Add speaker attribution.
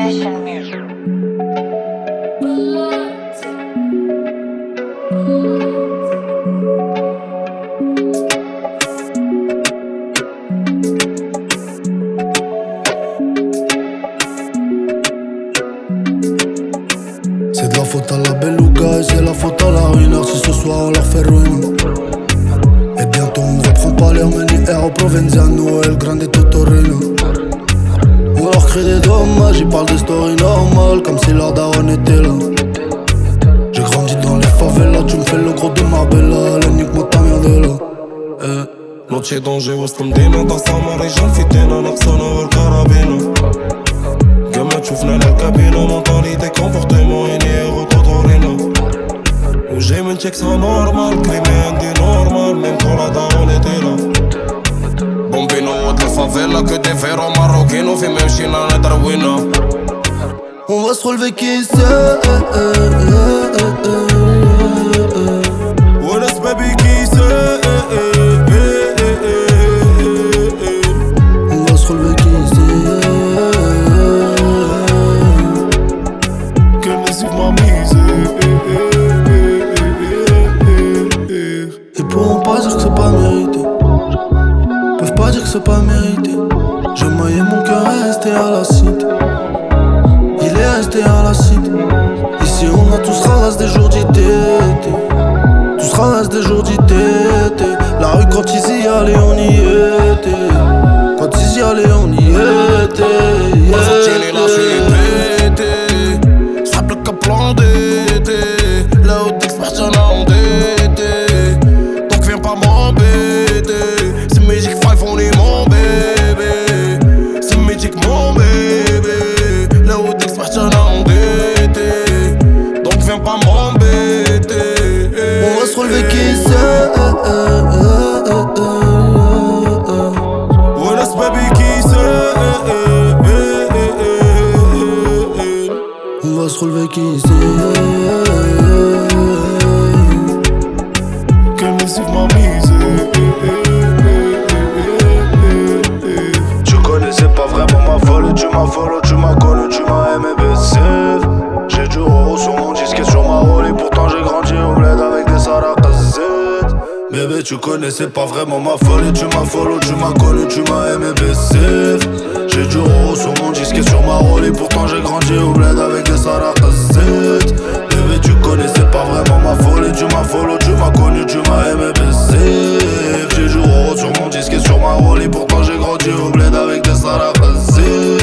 Speaker 1: Session music.
Speaker 2: C'est de la faute à la beluga et c'est la faute à la ruineur si ce soir on leur fait ruine. Et bientôt on reprend pas l'air Aero Provenziano et le Grande Totorino. On leur crée des dommages, ils parlent des stories normales comme si leur daronne était là. J'ai grandi dans les favelas, tu me fais le gros de Marbella. L'énigme ta merde là.
Speaker 3: Noche donde وسط مدينة ضخمة رجال في تينا نقصنا والكرابينة كما تشوفنا الكابينة مونتاليتي كونفورتيمون إني غوتوتورينا وجاي من تكسا نورمال كريمي عندي نورمال ميم كون لا دارون إتي لا بومبينو ود الفافيلا كو دي فيرو ماروكينو في ممشينا ندروينا.
Speaker 2: On va se relever qui sait.
Speaker 3: وناس بابي كي سي
Speaker 2: On va se relever qui sait.
Speaker 3: كان نسيب ما ميزي.
Speaker 2: Ils pourront pas dire que c'est pas mérité. Peuvent pas dire que c'est pas mérité. J'ai maillé mon cœur resté à la cité. Il est resté à la cité. Ici on a tous ralasse des jours d'été. Tous ralasse des jours d'été. La rue quand ils y allaient on y était. Quand ils y allaient on y était.
Speaker 3: Mazzocchini là je suis pété. Simple que plan d'été. Là où t'expressions là endetté. Donc viens pas m'embêter. C'est Magic 5 on est mon bébé. C'est Magic mon bébé. Là où t'expressions là endetté. Donc viens pas m'embêter.
Speaker 2: On va se relever qui sait.
Speaker 3: وناس بابي كي سي
Speaker 2: On va se relever qui sait.
Speaker 3: كان نسيب ما ميزي.
Speaker 4: Tu connaissais pas vraiment ma folie, tu m'as follow, tu m'as connu, tu m'as aimé BCF. J'ai du euro sur mon disque et sur ma rôle et pourtant j'ai grandi au bled avec des sarakazettes. Bébé tu connaissais pas vraiment ma folie, tu m'as follow, tu m'as connu, tu m'as aimé BCF. J'ai du euro sur mon disque et sur ma rôle et pourtant j'ai grandi au bled avec des sarakazettes. Bébé tu connaissais pas vraiment ma folie, tu m'as follow, tu m'as connu, tu m'as aimé BCF. J'ai du euro sur mon disque et sur ma rôle et pourtant j'ai grandi au bled avec des sarakazettes.